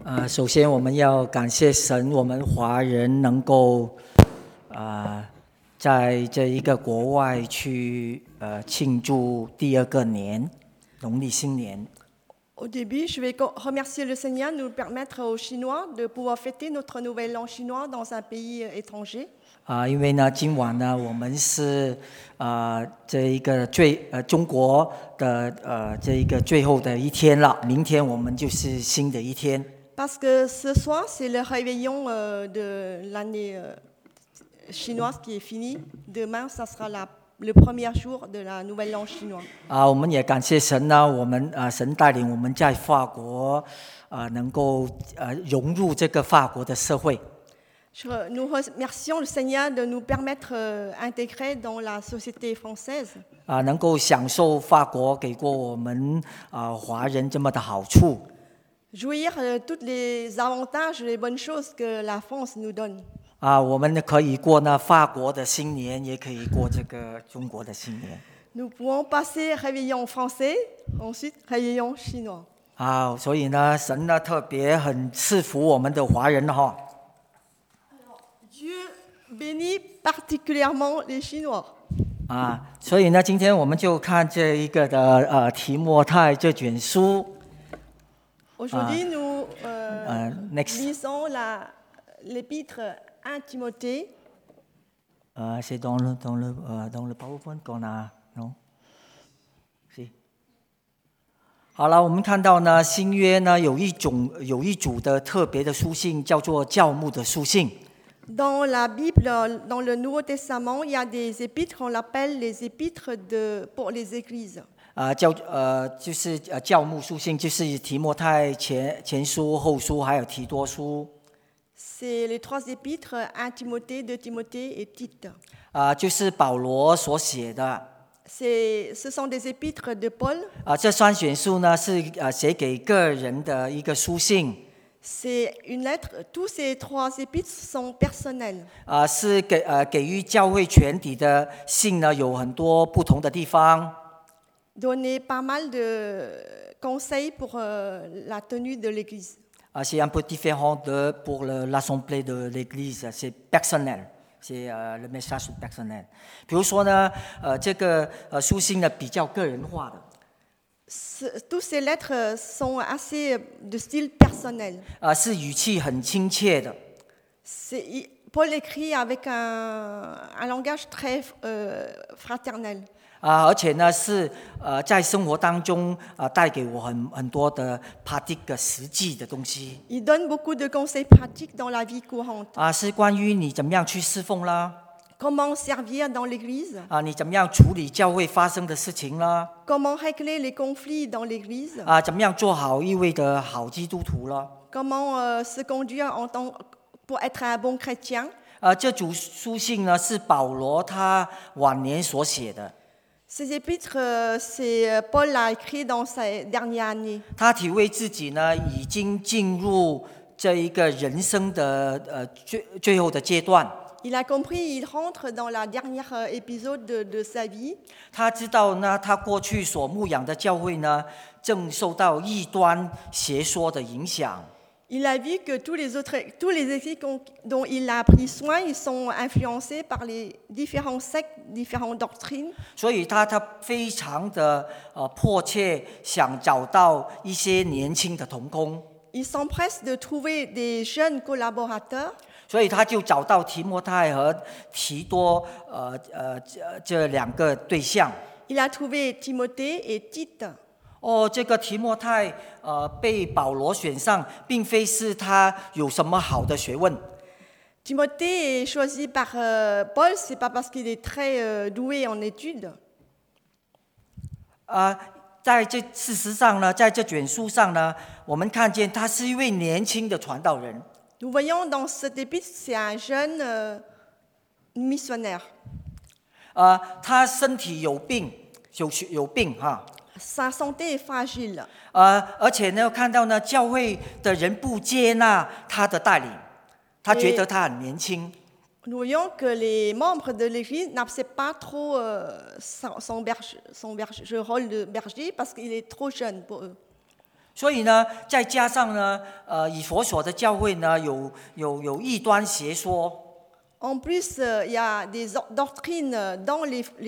首先我们要感谢神，我们华人能够在这一个国外去庆祝第二个年农历新年。 Au début, je vais remercier le Seigneur de nous permettre aux Chinois de pouvoir fêter notre nouvel an chinois dans un pays étranger. 因为呢，今晚呢，我们是这一个中国的这一个最后的一天了，明天我们就是新的一天。 Parce que ce soir, c'est le réveillon de l'année chinoise qui est fini. Demain, ça sera le premier jour de la nouvelle an chinois. 我们也感谢神呢，我们神带领我们在法国能够融入这个法国的社会。 Nous remercions le Seigneur de nous permettre d'intégrer dans la société française. 能够享受法国给过我们华人这么的好处。 Jouir tous les avantages, les bonnes choses que la France nous donne. 我们可以过呢法国的新年，也可以过这个中国的新年。 Nous pouvons passer réveillon français, ensuite réveillon chinois. 所以呢，神呢特别很赐福我们的华人哈。 Dieu bénit particulièrement les Chinois. 所以呢，今天我们就看这一个的提摩太这卷书。 Aujourd'hui, nous lisons l'épître 1 Timothée. C'est dans le PowerPoint qu'on a, non? 是。好了，我们看到呢，新约呢有一组的特别的书信，叫做教牧的书信。 Dans la Bible, dans le Nouveau Testament, il y a des épîtres, on l'appelle les épîtres pour les églises. 就是教牧书信，就是提摩太前书、后书，还有提多书。 C'est les trois épîtres, 1 Timothée, 2 Timothée et Tite. 就是保罗所写的。 Ce sont des épîtres de Paul. 这三卷书呢是写给个人的一个书信。 C'est une lettre. Tous ces trois épîtres sont personnels. 是给予教会全体的信呢，有很多不同的地方。 Donner pas mal de conseils pour la tenue de l'église. C'est un peu différent pour l'assemblée de l'église, c'est personnel, c'est le message personnel. 比如说呢，这个书信呢比较个人化的。 Toutes ces lettres sont assez de style personnel. 是语气很亲切的。 Paul écrit avec un langage très fraternel. 而且呢是在生活当中带给我很多的 pratique 实际的东西。 Il donne beaucoup de conseils pratiques dans la vie courante. 是关于你怎么样去侍奉啦。 Comment servir dans l'église? 你怎么样处理教会发生的事情啦？ Comment régler les conflits dans l'église? 怎么样做好一位的好基督徒啦？ Comment se conduire pour être un bon chrétien? 这组书信呢是保罗他晚年所写的。 Ces épîtres, c'est Paul l'a écrit dans sa dernière année. 他体会自己呢已经进入这一个人生的最后的阶段。 Il a compris, il rentre dans la dernière épisode de sa vie. 他知道呢，他过去所牧养的教会呢，正受到异端邪说的影响。 Il a vu que tous les écrits dont il a pris soin, ils sont influencés par les différents sectes, différentes doctrines. 所以他非常的迫切想找到一些年轻的同工。 Il s'empresse de trouver des jeunes collaborateurs. 所以他就找到提摩太和提多这两个对象。 Il a trouvé Timothée et Tite. 这个提摩太被保罗选上，并非是他有什么好的学问。 Timothée est choisi par Paul, c'est pas parce qu'il est très doué en études. 在事实上呢，在这卷书上呢，我们看见他是一位年轻的传道人。 Nous voyons dans cet épître, c'est un jeune missionnaire. 他身体有病哈。 Sa santé est fragile. 而且呢，看到呢，教会的人不接纳他的带领，他觉得他很年轻。 Nous voyons que les membres de l'Église n'acceptent pas trop son rôle de berger parce qu'il est trop jeune pour eux. 所以呢，再加上呢，以弗所的教会呢，有异端邪说， En plus, il y a des doctrines dans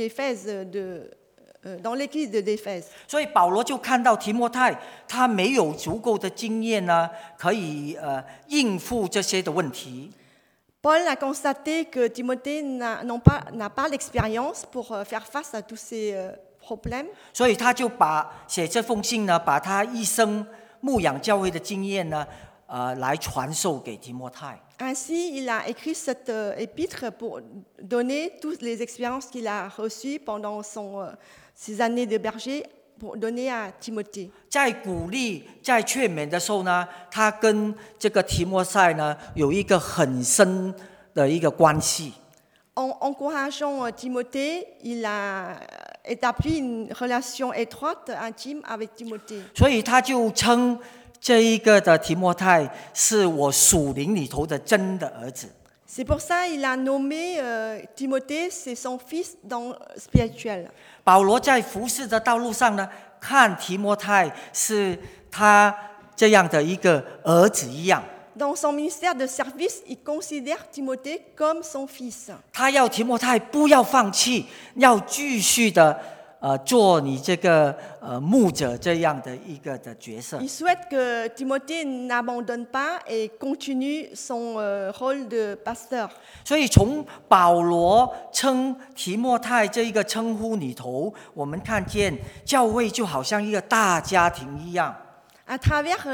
dans l'église d'Éphèse. 所以保罗就看到提摩太他没有足够的经验呢，可以应付这些的问题。 Paul a constaté que Timothée n'a pas l'expérience pour faire face à tous ces problèmes. 所以他就写这封信呢，把他一生牧养教会的经验呢，来传授给提摩太。 Ainsi, il a écrit cette épître pour donner toutes les expériences qu'il a reçues pendant ses années de berger, pour donner à Timothée. 在鼓励、在劝勉的时候呢，他跟这个提摩太呢有一个很深的一个关系。 En encourageant Timothée, il a établi une relation étroite, intime avec Timothée. 所以他就称这一个的提摩太是我属灵里头的真的儿子。 C'est pour ça qu'il a nommé Timothée, c'est son fils spirituel. 保罗在服侍的道路上呢，看提摩太是他这样的一个儿子一样。 Dans son ministère de service, il considère Timothée comme son fils. 他要提摩太不要放弃，要继续的做你这个牧者这样的一个的角色。 Il souhaite que Timothée n'abandonne pas et continue son rôle de pasteur. 所以从保罗称提摩太这一个称呼里头，我们看见教会就好像一个大家庭一样。 À travers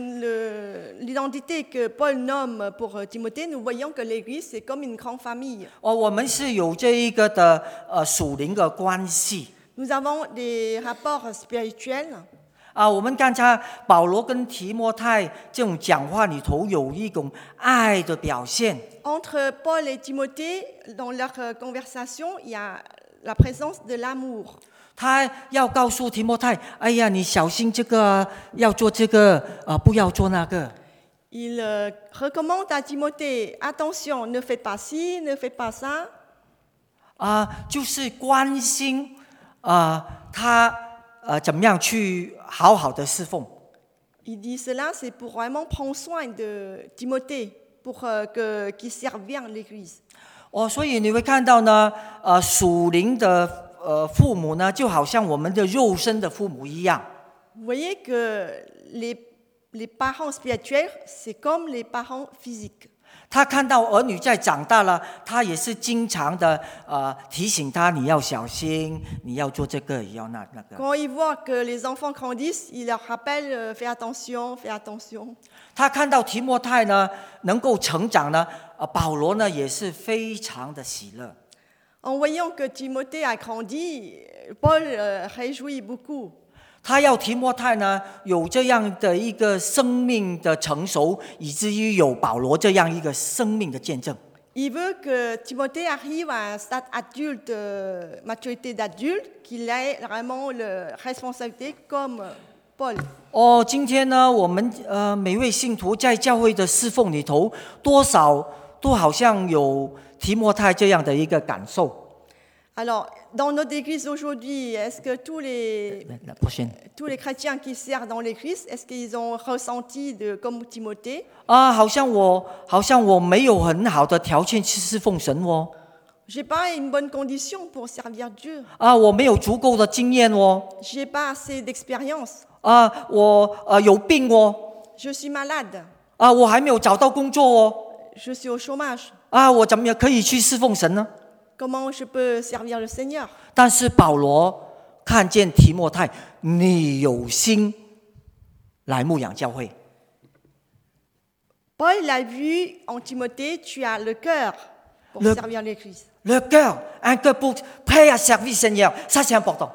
l'identité que Paul nomme pour Timothée, nous voyons que l'Église, c'est comme une grande famille. 我们是有这一个的属灵的关系。 Nous avons des rapports spirituels. 我们刚才保罗跟提摩太这种讲话里头有一种爱的表现。 Entre Paul et Timothée, dans leur conversation, il y a la présence de l'amour. 他要告诉提摩太，哎呀，你小心这个，要做这个，不要做那个。 Il recommande à Timothée, attention, ne fais pas ci, ne fais pas ça. 就是关心他怎么样去好好的侍奉。 Il dit cela, c'est pour vraiment prendre soin de Timothée, pour qu'il serve bien l'Église. 所以你会看到呢，属灵的父母呢，就好像我们的肉身的父母一样。 Vous voyez que les parents spirituels, c'est comme les parents physiques. 他看到儿女在长大了，他也是经常的提醒他，你要小心，你要做这个，也要那个。 Quand il voit que les enfants grandissent, il leur rappelle, fais attention, fais attention. 他看到提摩太呢能够成长呢，保罗呢也是非常的喜乐。 En voyant que Timothée a grandi, Paul réjouit beaucoup. 他要提摩太呢有这样的一个生命的成熟，以至于有保罗这样一个生命的见证。 Il veut que Timothée arrive à un stade adulte, maturité d'adulte, qu'il ait vraiment la responsabilité comme Paul. 今天呢，我们每位信徒在教会的侍奉里头，多少都好像有提摩太这样的一个感受。 Alors, dans notre église aujourd'hui, est-ce que tous les chrétiens qui servent dans l'église, est-ce qu'ils ont ressenti comme Timothée? 好像我没有很好的条件去侍奉神哦。 J'ai pas une bonne condition pour servir Dieu. 我没有足够的经验哦。 J'ai pas assez d'expérience. 我有病哦。 Je suis malade. 我还没有找到工作哦。 Je suis au chômage. 我怎么可以去侍奉神呢？ Comment je peux servir le Seigneur? 但是保罗看见提摩太，你有心来牧养教会。 Paul l'a vu en Timothée, tu as le cœur pour servir l'Église. Le cœur, un cœur prêt à servir Seigneur, ça c'est important.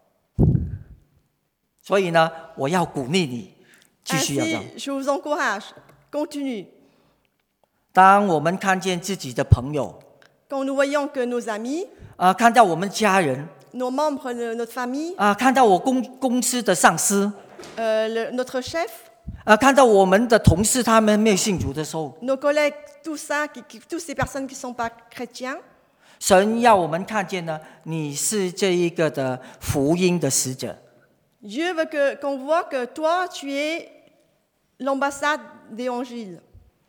所以呢，我要鼓励你继续要这样。 Ainsi, je vous encourage, continue. 当我们看见自己的朋友， Quand nous voyons que nos amis, 看到我们家人， nos membres de notre famille, 看到我公司的上司， notre chef, 看到我们的同事他们没有信主的时候， nos collègues, tout ça, toutes ces personnes qui ne sont pas chrétiens, 神要我们看见呢，你是这一个的福音的使者。 Dieu veut qu'on voit que toi, tu es l'ambassade d'évangile.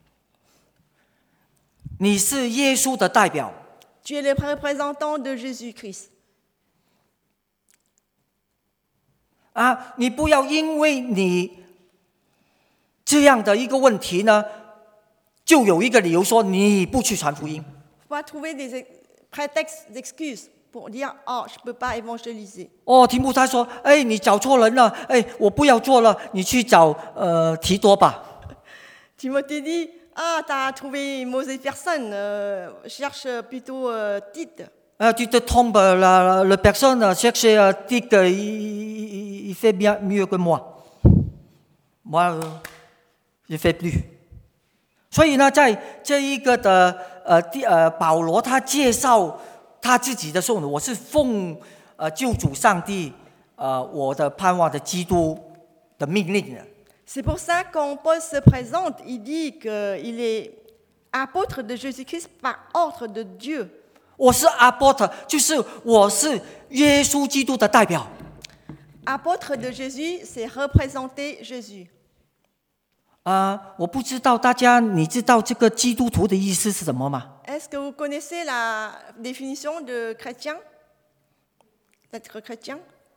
你是耶稣的代表。 Tu es le représentant de Jésus-Christ. 你不要因为你这样的一个问题呢，就有一个理由说你不去传福音。 Faut pas trouver des prétextes d'excuses pour dire oh je peux pas évangéliser. 提摩太说：“你找错人了，我不要做了，你去找提多吧。” Timothée dit ah t'as trouvé une mauvaise personne, cherche plutôt Tite. Tu te trompes, la personne cherche Tite, il fait bien mieux que moi. Moi, je ne fais plus. 所以呢，在这一个的保罗他介绍他自己的时候呢，我是奉救主上帝我的盼望的基督的命令的。 C'est pour ça quand Paul se présente, il dit qu'il est apôtre de Jésus-Christ par ordre de Dieu. 我是 apôtre， 就是我是耶稣基督的代表。 Apôtre de Jésus, c'est représenter Jésus. 我不知道大家你知道这个基督徒的意思是什么吗？ Est-ce que vous connaissez la définition de chrétien? D'être chrétien?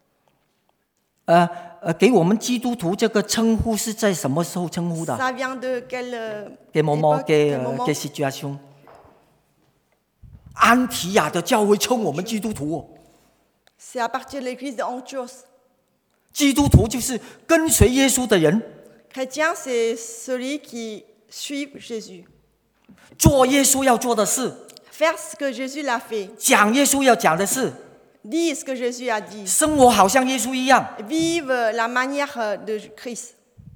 给我们基督徒这个称呼是在什么时候称呼的 Ça vient de quelle ？Quel moment, époque, quel moment? quelle situation？ 安提亚的教会称我们基督徒 C'est à partir de l'église d'Antioche. 基督徒就是跟随耶稣的人， Chrétien, c'est celui qui suit Jésus. 做耶稣要做的事， Faire ce que Jésus l'a fait. 讲耶稣要讲的事， Dire ce que Jésus a dit. 生活好像耶稣一样。 Vive la manière de Christ.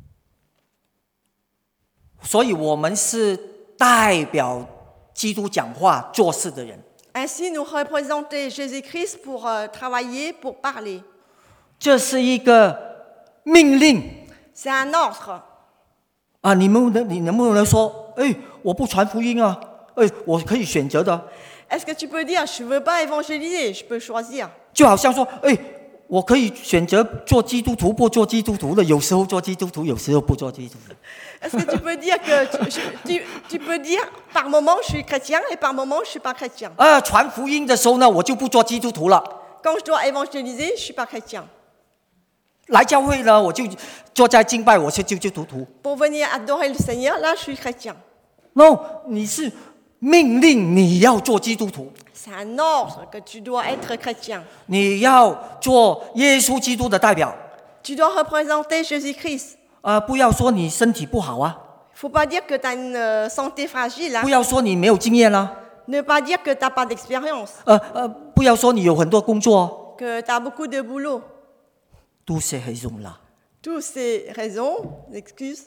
所以我们是代表基督讲话做事的人。 Ainsi, nous représentons Jésus-Christ pour travailler, pour parler. 这是一个命令 C'est un ordre. 你能不能说，我不传福音啊？我可以选择的。 Est-ce que tu peux dire, je ne veux pas évangéliser, je peux choisir? 就好像说，我可以选择做基督徒不做基督徒的，有时候做基督徒，有时候不做基督徒。 Est-ce que tu peux dire que tu peux dire par moment je suis chrétien et par moment je suis pas chrétien? 传福音的时候呢，我就不做基督徒了。 Quand je dois évangéliser, je suis pas chrétien. 来教会呢，我就坐在敬拜，我是基督徒。 Pour venir adorer le Seigneur, là je suis chrétien. No， 你是命令你要做基督徒， C'est un ordre que tu dois être chrétien. 你要做耶稣基督的代表。 Tu dois représenter Jésus-Christ. 不要说你身体不好啊， Faut pas dire que tu as une santé fragile. Hein. 不要说你没有经验啦， Ne pas dire que tu n'as pas d'expérience, 不要说你有很多工作， que tu as beaucoup de boulot. Tous ces raisons-là。 Toutes ces raisons, excuses.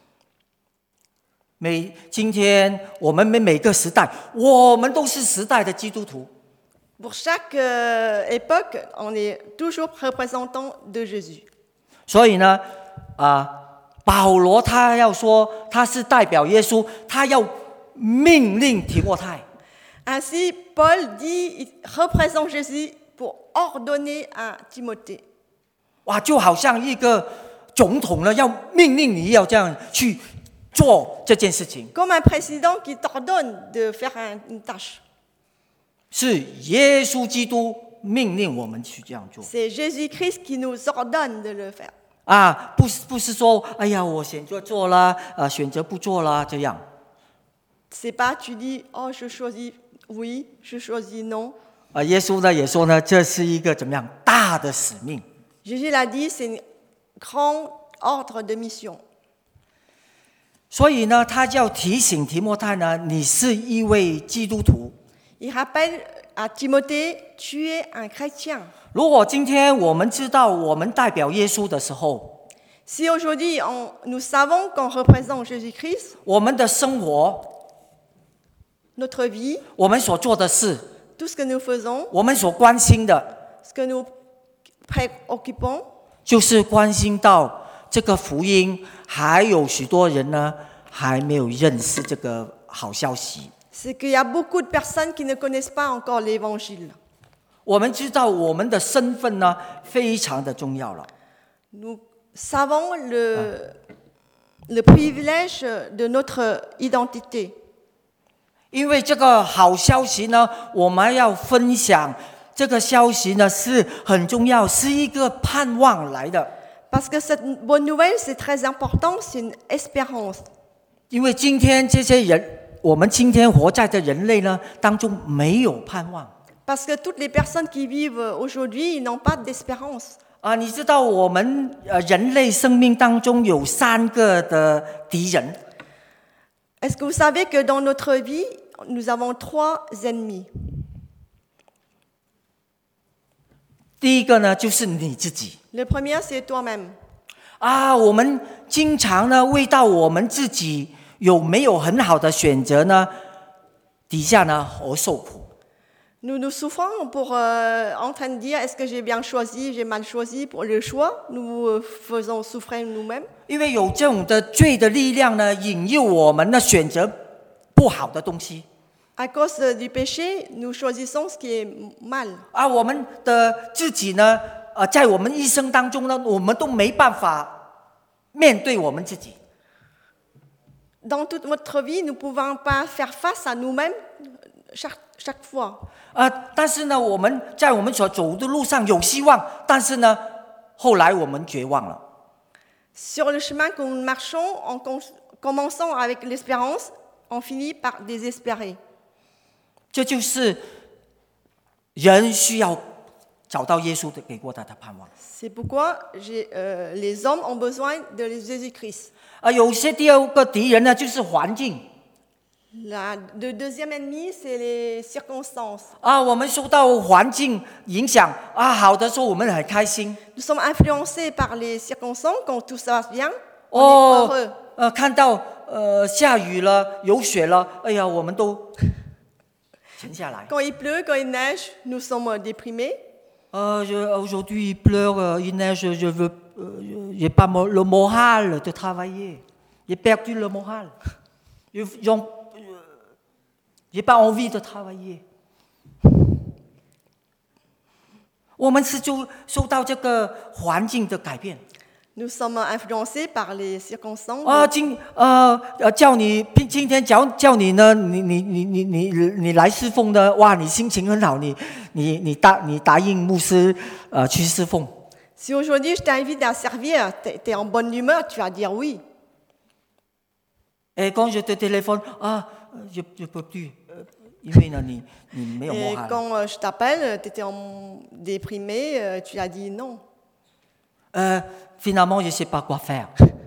今天我们每个时代，我们都是时代的基督徒。 Pour chaque époque, on est toujours représentant de Jésus. 所以呢，保罗他要说他是代表耶稣，他要命令提摩太。 Ainsi, Paul dit, il représente Jésus pour ordonner à Timothée. 哇，就好像一个总统呢，要命令你要这样去做这件事情。 Comme un président qui t'ordonne de faire une tâche. 是耶稣基督命令我们去这样做。 C'est Jésus-Christ qui nous ordonne de le faire. 不是说，哎呀，我选择做啦，选择不做啦，这样。 C'est pas tu dis, oh, je choisis oui, je choisis non. 耶稣呢也说呢，这是一个怎么样大的使命。 Jésus l'a dit, c'est un grand ordre de mission. 所以呢，他就要提醒提摩太呢，你是一位基督徒。 Il rappelle à Timothée, tu es un chrétien. 如果今天我们知道我们代表耶稣的时候， Si aujourd'hui nous savons qu'on représente Jésus-Christ, 我们的生活， notre vie, 我们所做的事， tout ce que nous faisons, 我们所关心的， ce que nous préoccupons, 就是关心到这个福音，还有许多人呢还没有认识这个好消息。 c'est qu'il y a beaucoup de personnes qui ne connaissent pas encore l'Évangile. 我们知道我们的身份呢非常的重要了。 Nous savons le privilège de notre identité. 因为这个好消息呢，我们要分享。这个消息呢是很重要，是一个盼望来的。 Parce que cette bonne nouvelle, c'est très important, c'est une espérance. 因为今天这些人，我们今天活在的人类呢当中没有盼望。 Parce que toutes les personnes qui vivent aujourd'hui, ils n'ont pas d'espérance. 你知道我们人类生命当中有3个的敌人。 Est-ce que vous savez que dans notre vie, nous avons 3 ennemis? 第一个呢就是你自己。 Le premier, c'est toi-même. 我们经常呢为到我们自己有没有很好的选择呢，底下呢而受苦。 Nous souffrons en train de dire est-ce que j'ai bien choisi, j'ai mal choisi pour le choix. Nous faisons souffrir nous-mêmes. 因为有这种的罪的力量呢，引诱我们呢选择不好的东西。 À cause du péché, nous choisissons ce qui est mal. 我们的自己呢，在我们一生当中呢，我们都没办法面对我们自己。 Dans toute notre vie, nous ne pouvons pas faire face à nous-mêmes chaque fois. 但是呢，我们在我们所走的路上有希望，但是呢，后来我们绝望了。 Sur le chemin que nous marchons, en commençant avec l'espérance, on finit par désespérer. 这就是人需要找到耶稣给过他的盼望。 C'est pourquoi les hommes ont besoin de Jésus-Christ. 有些第二个敌人呢，就是环境。 Le deuxième ennemi, c'est les circonstances. 我们受到环境影响好的时候我们很开心。 Nous sommes influencés par les circonstances quand tout ça va bien. On est heureux. 看到下雨了，有雪了，哎呀，我们都沉下来。 Quand il pleut, quand il neige, nous sommes déprimés. Aujourd'hui il pleure, il neige, je veux, j'ai pas le moral de travailler. J'ai perdu le moral. J'ai pas envie de travailler. 我们是就受到这个环境的改变。 Nous sommes influencés par les circonstances. 叫你今天叫你呢，你来侍奉的，哇，你心情很好，你答应牧师去侍奉。 Si aujourd'hui je t'invite à servir, tu es en bonne humeur, tu vas dire oui. Et quand je te téléphone, je peux plus, 因为呢你没有 Et moral。 quand je t'appelle, tu étais déprimé, tu as dit non. Finalement, je sais pas quoi faire.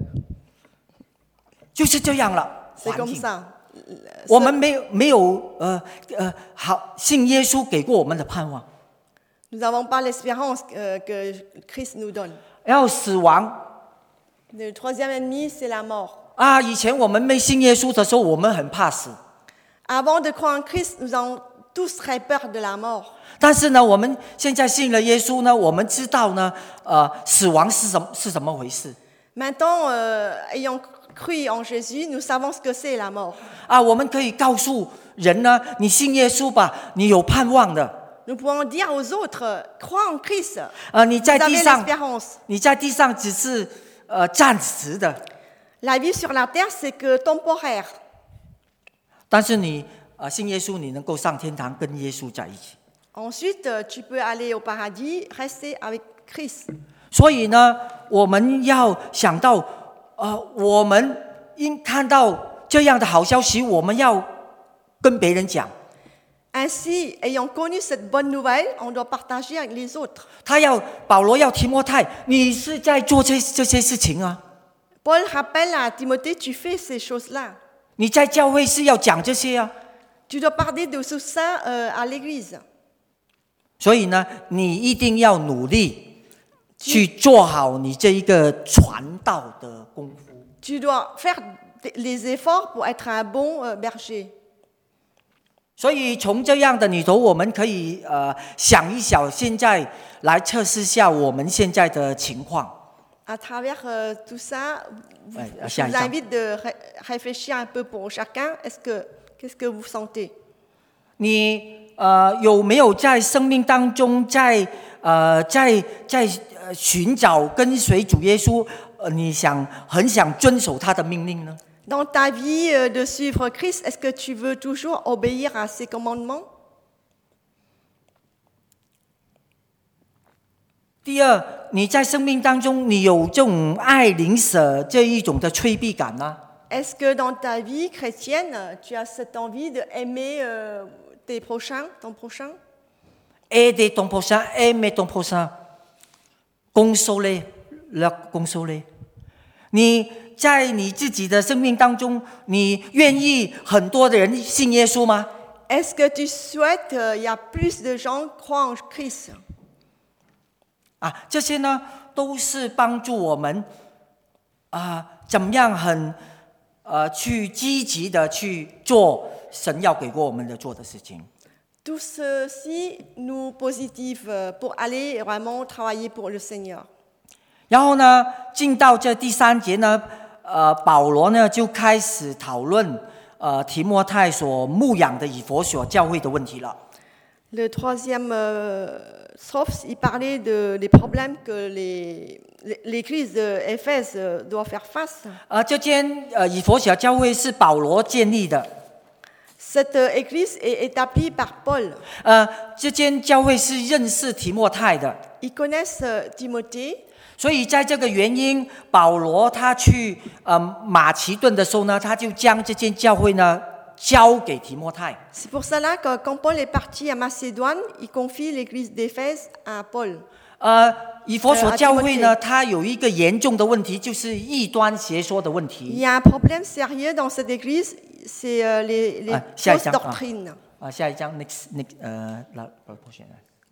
就是这样了。 C'est comme ça. 我们没有好信耶稣给过我们的盼望。 Nous n'avons pas l'espérance que Christ nous donne. 然后死亡。 Le troisième ennemi, c'est la mort. 以前我们没信耶稣的时候，我们很怕死。 Avant de croire en Christ, nous avons tous très peur de la mort. 但是呢，我们现在信了耶稣呢，我们知道呢，死亡是怎么回事。 Maintenant, ayant cru en Jésus, nous savons ce que c'est la mort. 我们可以告诉人呢，你信耶稣吧，你有盼望的。 Nous pouvons dire aux autres, crois en Christ. 你 Vous 在地 avez 上， l'espérance. 你在地上只是暂时的， La vie sur la terre, c'est que temporaire. 但是你信耶稣，你能够上天堂跟耶稣在一起。 Ensuite, tu peux aller au paradis, rester avec Christ. 所以呢，我们要想到，我们因看到这样的好消息，我们要跟别人讲。 Ainsi, ayant connu cette bonne nouvelle, on doit partager avec les autres. 保罗要提摩太，你是在做这些事情啊。 Paul rappelle à Timothée, tu fais ces choses-là. 你在教会是要讲这些啊。 Tu dois parler de tout ça à l'église. 所以呢，你一定要努力去做好你这一个传道的功夫。 Tu dois faire les efforts pour être un bon berger. 所以从这样的里头，我们可以想一想，现在来测试下我们现在的情况。 À travers tout ça, je 下一 vous 章。 invite de réfléchir un peu pour chacun. Qu'est-ce que vous sentez? 你有没有在生命当中在寻找跟随主耶稣，你很想遵守他的命令呢？ Dans ta vie de suivre Christ, est-ce que tu veux toujours obéir à ses commandements? 第二，你在生命当中，你有这种爱邻舍这一种的催逼感吗？ Est-ce que dans ta vie chrétienne, tu as cette envie d'aimer tes prochains, ton prochain? Aider ton prochain, aimer ton prochain, consoler, leur consoler。你在你自己的生命当中，你愿意很多的人信耶稣吗？ Est-ce que tu souhaites il y a plus de gens croient en Christ? 这些呢，都是帮助我们怎么样去积极的去做神要给过我们的做的事情。 Tout ceci nous positive pour aller vraiment travailler pour le Seigneur. 然后呢，进到这第3节呢，保罗呢就开始讨论提摩太所牧养的以弗所教会的问题了。 Le troisième strophe, il parlait des problèmes que l'Église d'Éphèse doit faire face. 这间以弗所教会是保罗建立的。 Cette église est établie par Paul. 这间教会是认识提摩太的。 Ils connaissent Timothée. 所以在这个原因，保罗他去马其顿的时候呢，他就将这间教会呢交给提摩太。 C'est pour cela que quand Paul est parti à Macédoine, il confie l'église d'Éphèse à Paul. 以弗所教会呢，它有一个严重的问题，就是异端邪说的问 Il 题。 y a un problème sérieux dans cette église, c'est les fausses doctrines. 下一章 next la prochaine。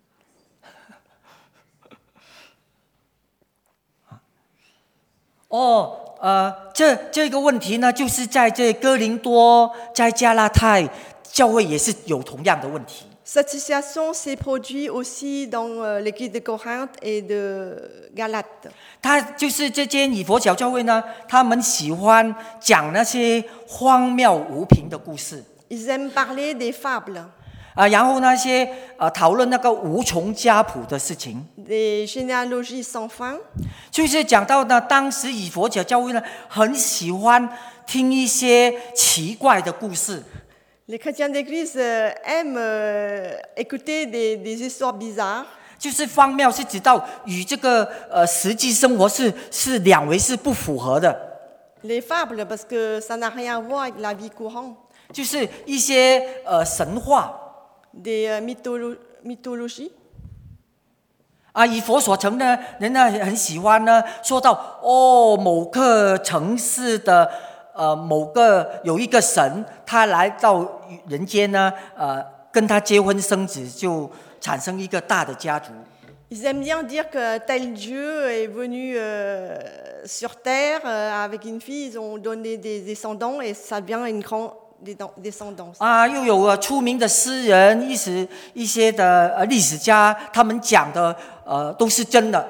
这个问题呢，就是在这哥林多、在加拉太教会也是有同样的问题。 Cette situation s'est produite aussi dans l'église de Corinthe et de Galate. 他就是这间以弗所教会呢，他们喜欢讲那些荒谬无凭的故事。 Ils aiment parler des fables, 然后那些讨论那个无从家谱的事情， des généalogies sans fin. 就是讲到呢，当时以弗所教会呢，很喜欢听一些奇怪的故事。 Les chrétiens d'église aiment écouter des histoires bizarres. 就是荒谬是指到与这个实际生活是两回事不符合的。 Les fables, parce que ça n'a rien à voir avec la vie courante. 就是一些神话。 Des mythologies. 以弗所城呢，人呢很喜欢呢，说到某个城市的有一个神，他来到人间呢，跟他结婚生子，就产生一个大的家族。 Ils aiment bien dire que tel Dieu est venu sur terre avec une fille, ils ont donné des descendants et ça devient une grande descendance. 又有出名的诗人，一些的历史家，他们讲的都是真的。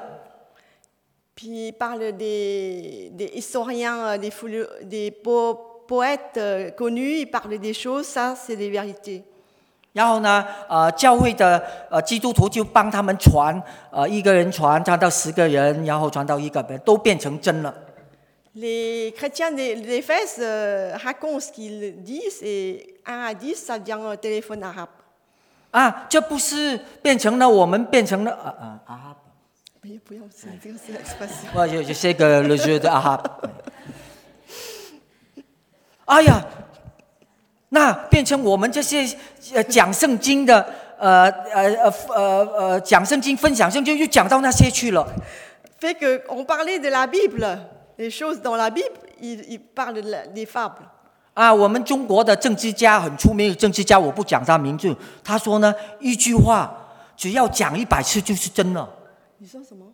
Puis il parle des historiens, des poètes connus, ils parlent des choses, ça c'est des vérités. 然后呢，教会的基督徒就帮他们传，一个人传到10个人，然后传到1个人，都变成真了。 Les chrétiens d'Éphèse racontent ce qu'ils disent et 1 à 10, ça devient un téléphone arabe. 这不是变成了我们变成了arabe。 不用这个是 expression. je sais que le jeu de arabe。哎呀，那变成我们这些讲圣经的讲圣经分享圣经，又讲到那些去了。 Fait que on parlait de la Bible, les choses dans la Bible, ils parlent des fables. 我们中国的政治家很出名的政治家，我不讲他名字。他说呢，一句话只要讲100次就是真了。 你说什么？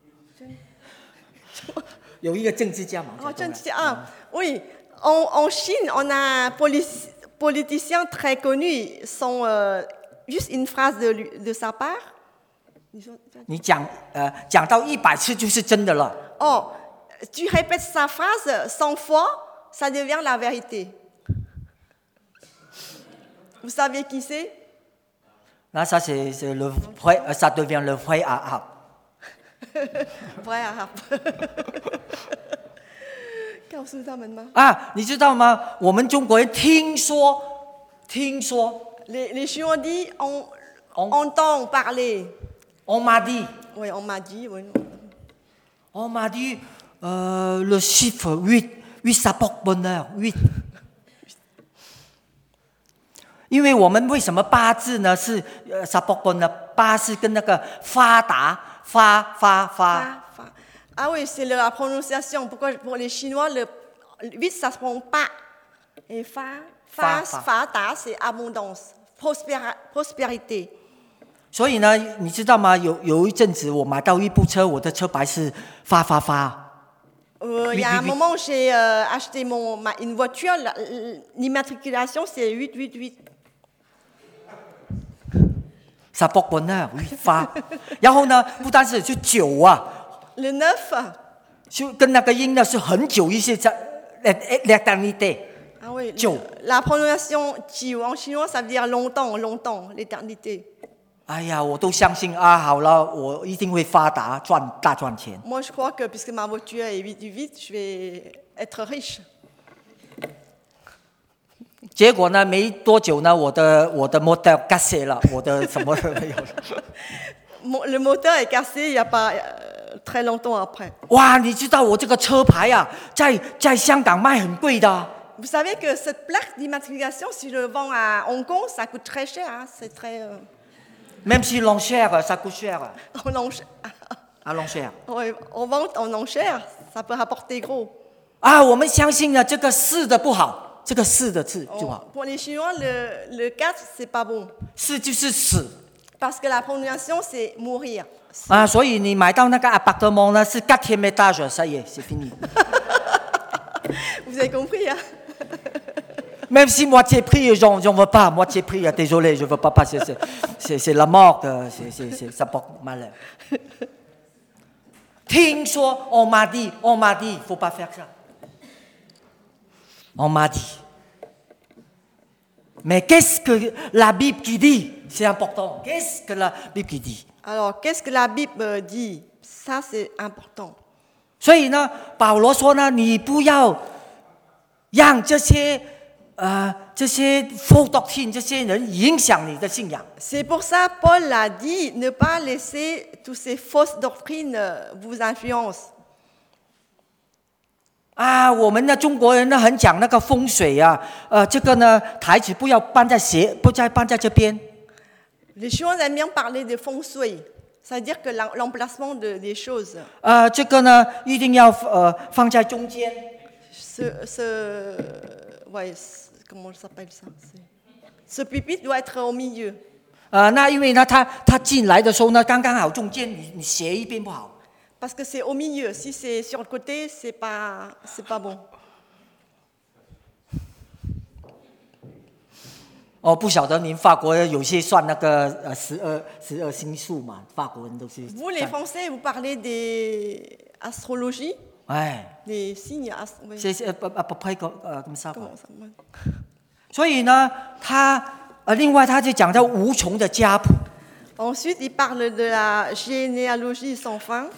有一个政治家嘛。 政治家oui, en Chine, on a un politicien très connu, juste une phrase de sa part. 你讲到100次就是真的了。 tu répètes sa phrase 100 fois, ça devient la vérité. Vous savez qui c'est? Là, ça c'est le vrai, ça devient le vrai arabe. vrai arabe 告诉他们吗？ 啊，你知道吗？我们中国人听说 Les Chinois disent On- entend parler. on m'a dit Oui, on m'a dit. Oui. on m'a dit le chiffre 8 ça porte bonheur 8。因为我们为什么八字呢是ça porte bonheur 八是跟那个发达发 Ah oui, c'est la prononciation. Pourquoi pour les Chinois, le 8, ça se prend pas. Et fa, ta, c'est abondance, prospérité. 所以呢，你知道吗？有一阵子我买到一部车，我的车牌是发。 Il y a un moment, j'ai acheté une voiture, l'immatriculation, c'est 888. ça porte bonheur 发。然后呢，不单是就9啊。 Le 9. 就跟那个音呢是很久一些在l'éternité。 Ah oui, 9。 la prononciation jiu en chinois, ça veut dire longtemps, l'éternité. 哎呀，我都相信啊，好了，我一定会发达，大赚钱。 Moi, je crois que puisque ma voiture est 888, je vais être riche. 结果呢，没多久呢，我的 moteur cassé 了，我的什么都没有了。 Le moteur est cassé il n'y a pas très longtemps après. 哇，你知道我这个车牌啊，在香港卖很贵的。 Vous savez que cette plaque d'immatriculation, si je le vends à Hong Kong, ça coûte très cher. Hein? C'est très. Même si l'enchère, ça coûte cher. En enchère. À l'enchère. Oui, on vend en enchère, ça peut rapporter gros. 啊，我们相信呢，这个4的不好，这个4的字就好。 Pour les Chinois, le 4, c'est pas bon. 4就是死。 Parce que la prononciation, c'est mourir. 啊，所以你买到那个 appartement 呢是4e étage， ça y est, c'est fini. Vous avez compris, hein? Même si moitié prix, j'en veux pas. Moitié prix, désolé, je veux pas passer. C'est la mort, ça porte malheur. 听说 on m'a dit, faut pas faire ça. On m'a dit. Mais qu'est-ce que la Bible qui dit? C'est important. Qu'est-ce que la Bible qui dit? Alors, qu'est-ce que la Bible dit? Ça, c'est important. 所以呢，保罗说呢，你不要让这些faux doctrine 这些人影响你的信仰。 C'est pour ça Paul a dit ne pas laisser toutes ces fausses doctrines vous influencent. 啊，我们的中国人呢很讲那个风水啊，这个呢台子不要搬在这边。 Les Chinois aiment bien parler de feng shui, c'est-à-dire que l'emplacement des choses. 这个呢一定要放在中间。 Ouais, comment ça s'appelle ça? Ce pupitre doit être au milieu. 那因为呢他进来的时候呢刚刚好中间，你斜一边不好。 Parce que c'est au milieu. Si c'est sur le côté, c'est pas bon. 不晓得您法国有些算那个12星数嘛？法国人都是。 Vous les Français, vous parlez des astrologies? 哎， des signes. Oui. c'est à peu près comme ça. Comment ça? 所以呢，另外他就讲到无穷的家谱。 Ensuite, il parle de la généalogie sans fin.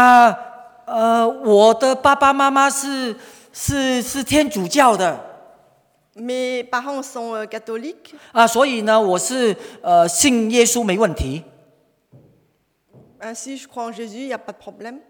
我的爸爸妈妈是天主教的。 Mes parents sont catholiques. 所以呢，我是信耶稣没问题。 Ainsi, je crois en Jésus, il n'y a pas de problème.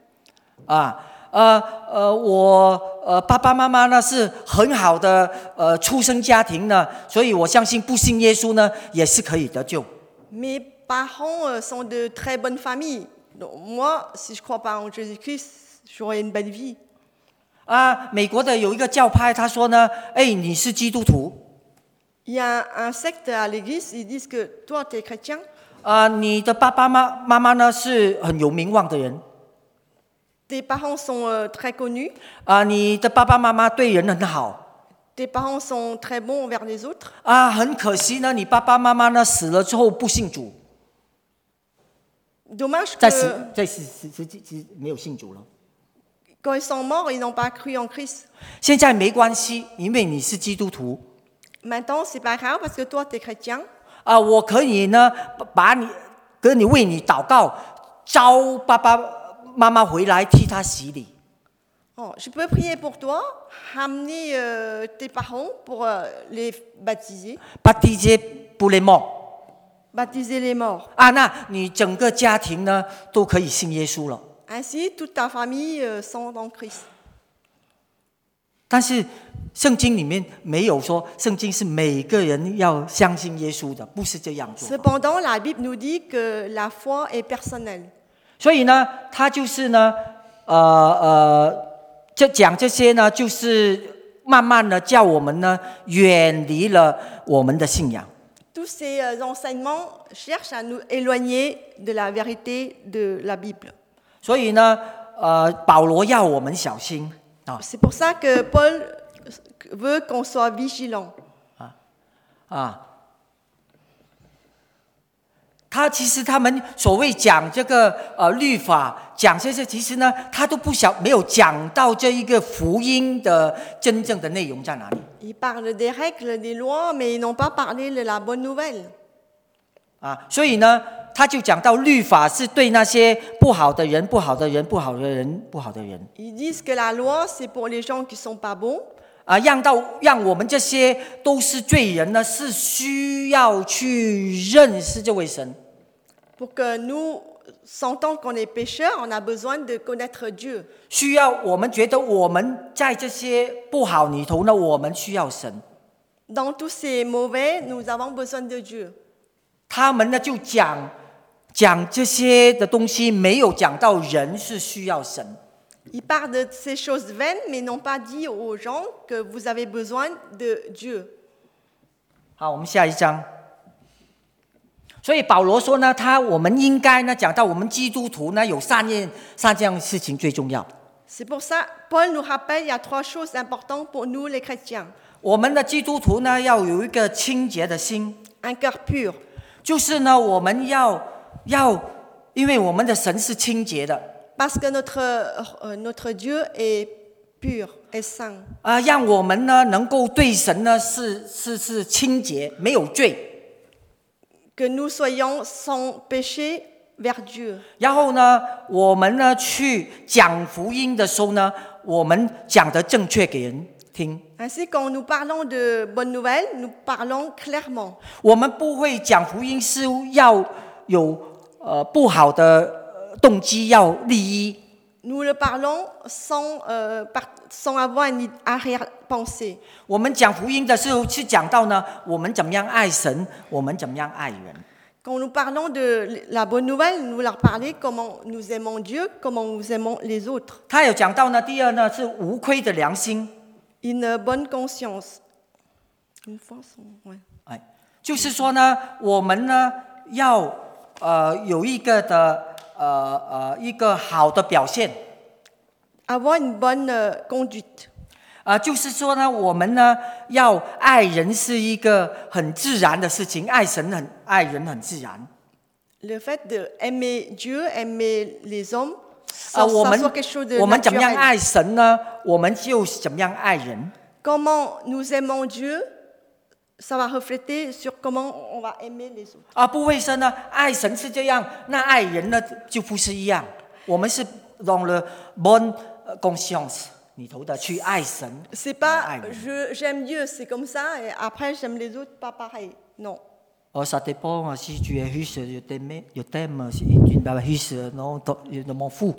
我爸爸妈妈呢是很好的出生家庭呢，所以我相信不信耶稣呢也是可以得救。 Mes parents sont de très bonnes familles. Donc, moi, si je ne crois pas en Jésus-Christ, j'aurai une belle vie. 美国的有一个教派，他说呢，你是基督徒。 Il y a un secte à l'église, ils disent que toi, tu es chrétien. 你的爸爸妈妈呢是很有名望的人。 Tes parents sont très connus. 你的爸爸妈妈对人很好。 Tes parents sont très bons envers les autres. 很可惜呢，你爸爸妈妈呢死了之后不信主。 Dommage 在 que 实际没有信主了。 quand ils sont morts, ils n'ont pas cru en Christ. 现在没关系，因为你是基督徒。 Maintenant, c'est pas grave parce que toi, tu es chrétien. 我可以呢为你祷告，招爸爸妈妈回来替他洗礼。 Oh, je peux prier pour toi, ramener tes parents pour les baptiser, baptiser pour les morts baptiser les morts. 啊，那你整个家庭呢都可以信耶稣了。 Ainsi, toute ta famille sont en Christ. 但是圣经里面没有说，圣经是每个人要相信耶稣的，不是这样做。 Cependant, la Bible nous dit que la foi est personnelle. 所以呢，他就是呢，讲这些呢，就是慢慢的叫我们呢远离了我们的信仰。 Tous ces enseignements cherchent à nous éloigner de la vérité de la Bible. 所以呢，保罗要我们小心啊 C'est pour ça que Paul veut qu'on soit vigilant. 啊。其实他们所谓讲这个律法，讲这些，其实呢，他都没有讲到这一个福音的真正的内容在哪里。 Ils parlent des règles, des lois, mais ils n'ont pas parlé de la bonne nouvelle. 啊，所以呢，他就讲到律法是对那些不好的人、不好的人、不好的人、不好的人。 Ils disent que la loi, c'est pour les gens qui sont pas bons. 啊，让我们这些都是罪人呢，是需要去认识这位神。 Pour que nous sentons qu'on est pécheurs, on a besoin de connaître Dieu. 需要我们觉得我们在这些不好里头呢，我们需要神。 Dans tous ces mauvais, nous avons besoin de Dieu. 他们呢就讲这些的东西，没有讲到人是需要神。 Ils parlent de ces choses vaines, mais n'ont pas dit aux gens que vous avez besoin de Dieu. 好，我们下一章。所以保罗说呢，我们应该呢讲到我们基督徒呢有三件事情最重要。 C'est pour ça, Paul nous rappelle, il y a 3 choses importantes pour nous les chrétiens. 我们的基督徒呢要有一个清洁的心， Un cœur pur. 就是呢我们要，因为我们的神是清洁的。 Parce que notre Dieu est pur, est saint. 啊，让我们呢能够对神呢是清洁，没有罪。 Que nous soyons sans péché vers Dieu. 然后呢，我们呢去讲福音的时候呢，我们讲得正确给人听。 Ainsi, quand nous parlons de bonnes nouvelles, nous parlons clairement. 我们不会讲福音是要有不好的动机，要利益。 Nous le parlons sans avoir une arrière-pensée. 我们讲福音的时候是讲到呢，我们怎么样爱神，我们怎么样爱人。 Quand nous parlons de la bonne nouvelle, nous leur parlons comment nous aimons Dieu, comment nous aimons les autres. 他有讲到呢，第二呢是无亏的良心， Une bonne conscience. Une fois son, ouais. 哎，就是说呢，我们呢要有一个一个好的表现。 Avoir une bonne conduite. 就是说呢，我们呢要爱人是一个很自然的事情，爱人很自然。 Le fait d'aimer Dieu, aimer les hommes, 我 ça soit quelque chose de 们怎么样 naturel. 爱神呢？我们就怎么样爱人。 Comment nous aimons Dieu, ça va refléter sur comment on va aimer les autres. 不会说呢，爱神是这样，那爱人呢就不是一样。我们是用了 bonne conscience 里头的去爱神。 C'est 爱 pas 人。 j'aime Dieu, c'est comme ça, et après j'aime les autres, pas pareil. Non. Ça dépend si tu es riche, je t'aime, si tu n'es pas riche, non, je m'en fous.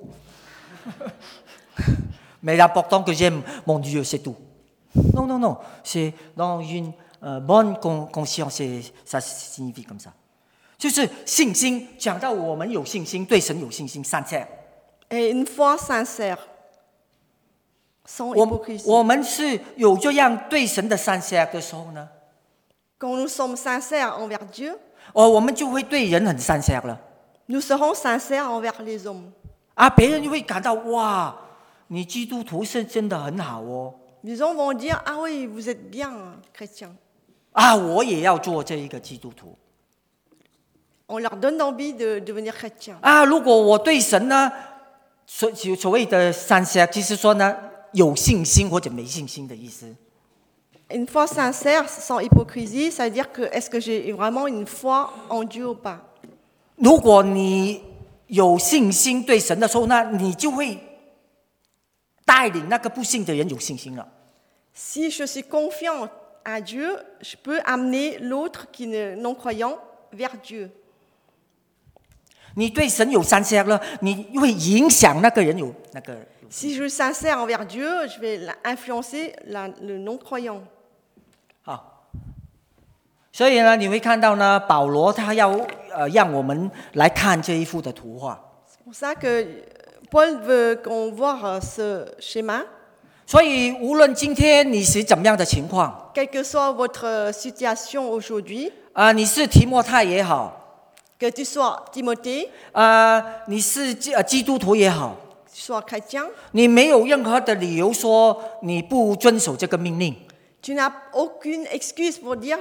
Mais l'important que j'aime mon Dieu, c'est tout. Non, c'est dans une bonne conscience, ça signifie comme ça. 就是信心，讲到我们有信心，对神有信心，sincère。 Et une foi sincère, sans 我 hypocrisie. 们是有这样对神的sincère的时候呢， Quand nous sommes sincères envers Dieu, 我们就会对人很sincère了。 nous serons sincères envers les hommes. 别人就会感到哇，你基督徒是真的很好哦。 Les gens vont dire, ah oui, vous êtes bien chrétien. 我也要做这一个基督徒。 On leur donne envie de devenir chrétien. 如果我对神呢，所谓的sincère，就是说呢，有信心或者没信心的意思。 Une foi sincère, sans hypocrisie, ça veut dire que est-ce que j'ai vraiment une foi en Dieu ou pas? 如果你有信心对神的时候，那你就会带领那个不信的人有信心了。 Si je suis confiant à Dieu, je peux amener l'autre qui est non-croyant vers Dieu. 你对神有善良了，你会影响那个人有那个。 Si je suis sincère envers Dieu, je vais influencer le non-croyant. 好，所以呢，你会看到呢，保罗他要让我们来看这一幅的图画。 C'est pour ça que Paul veut qu'on voit ce schéma. 所以无论今天你是怎么样的情况， Quelle que soit votre situation aujourd'hui, 你是提摩太也好， que tu sois Timothée, 你是基督徒也好， que tu sois chrétien, 你没有任何的理由说你不遵守这个命令。 tu n'as aucune excuse pour dire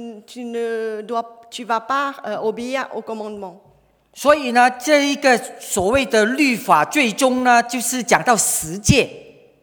tu vas pas obéir au commandement. 所以呢，这一个所谓的律法，最终呢，就是讲到十诫。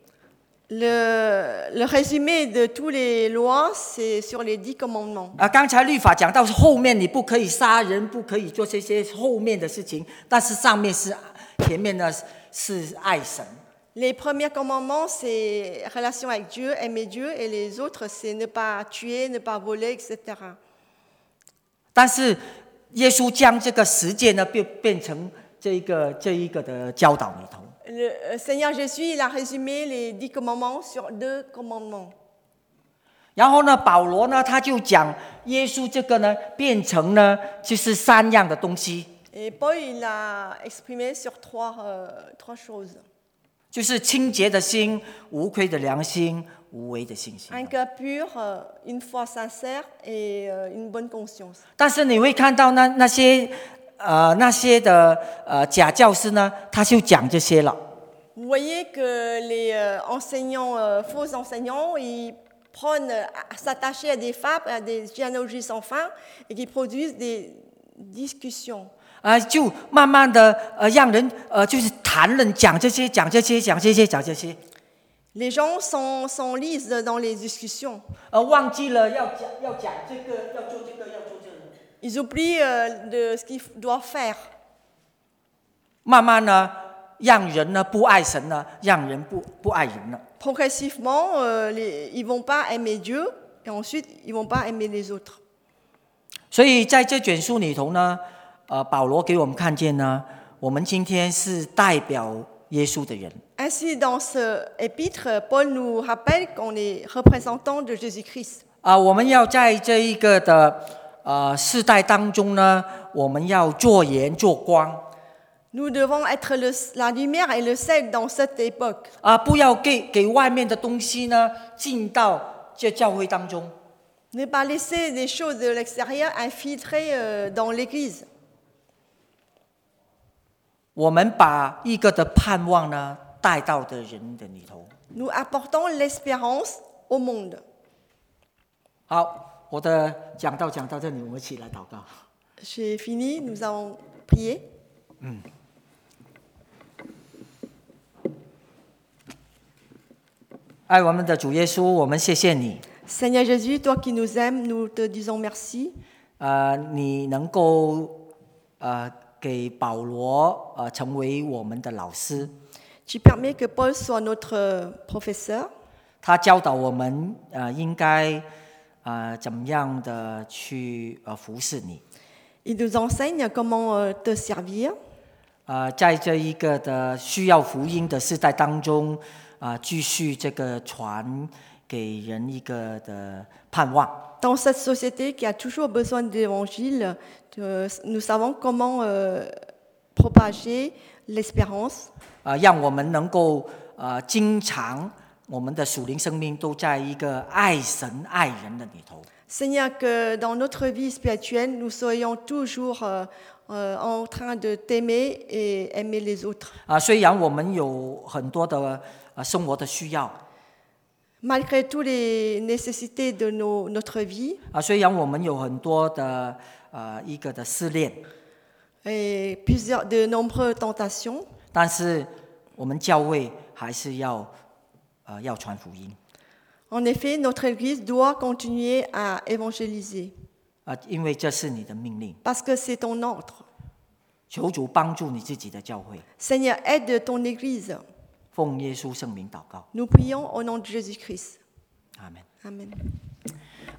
Le résumé de toutes les lois, c'est sur les 10 commandements. 刚才律法讲到后面你不可以杀人，不可以做这些后面的事情，但是上面是前面呢是爱神。 Les premiers commandements, c'est relation avec Dieu, aimer Dieu, et les autres, c'est ne pas tuer, ne pas voler, etc. 但是耶稣将这个十诫呢，变成这一个的教导里头。 Le Seigneur Jésus, il a résumé les 10 commandements sur 2 commandements. 然后呢，保罗呢，他就讲耶稣这个呢，变成呢，就是3样的东西， Et Paul, il a exprimé sur 3 choses. 就是清洁的心、无愧的良心、无为的信心。 Un cœur pur, une foi sincère et une bonne conscience. 但是你会看到那些的假教师呢，他就讲这些了。 Vous voyez que les enseignants, faux enseignants, ils prennent à s'attacher à des fables, à des généalogies sans fin, et qui produisent des discussions. 就慢慢的让人就是谈论讲这些。 Les gens s'enlisent dans les discussions. 忘记了要讲这个，要做这个，要做这个。 Ils oublient de ce qu'ils doivent faire. 慢慢呢，让人呢不爱神呢，让人不爱人了。 Progressivement, ils vont pas aimer Dieu, et ensuite, ils vont pas aimer les autres. 所以在这卷书里头呢，保罗给我们看见呢，我们今天是代表耶稣的人。 Ainsi, dans ce épître, Paul nous rappelle qu'on est représentant de Jésus-Christ. 我们要在这一个的世代当中呢，我们要做盐做光。 Nous devons être la lumière et le sel dans cette époque. 不要给外面的东西呢进到这教会当中。 Ne pas laisser des choses de l'extérieur infiltrer dans l'Église. 我们把一个的盼望呢带到的人的里头。 Nous apportons l'espérance au monde. 好，我的讲到这里，我们一起来祷告。 J'ai fini, nous allons prier. 爱我们的主耶稣，我们谢谢你。 Seigneur Jésus, toi qui nous aimes, nous te disons merci. 你能够给保罗成为我们的老师， Tu permets que Paul soit notre professeur. 他教导我们应该怎么样的去服侍你。 Il nous enseigne comment te servir. 在这一个的需要福音的世代当中，继续这个传给人一个的盼望。 Dans cette société qui a toujours besoin de l'évangile, nous savons comment propager l'espérance. 让我们能够经常我们的属灵生命都在一个爱神爱人的里头。 Seigneur, que dans notre vie spirituelle, nous soyons toujours en train de t'aimer et aimer les autres. 虽然我们有很多的生活的需要， Malgré toutes les nécessités de notre vie 虽然我们有很多的一个的试炼， et de nombreuses tentations, 但是我们教会还是要传福音。 en effet, notre Église doit continuer à évangéliser 因为这是你的命令。 parce que c'est ton ordre. 求主帮助你自己的教会。 Seigneur, aide ton Église. 奉耶稣圣名祷告， Nous prions au nom de Jésus-Christ. 阿门。 Amen.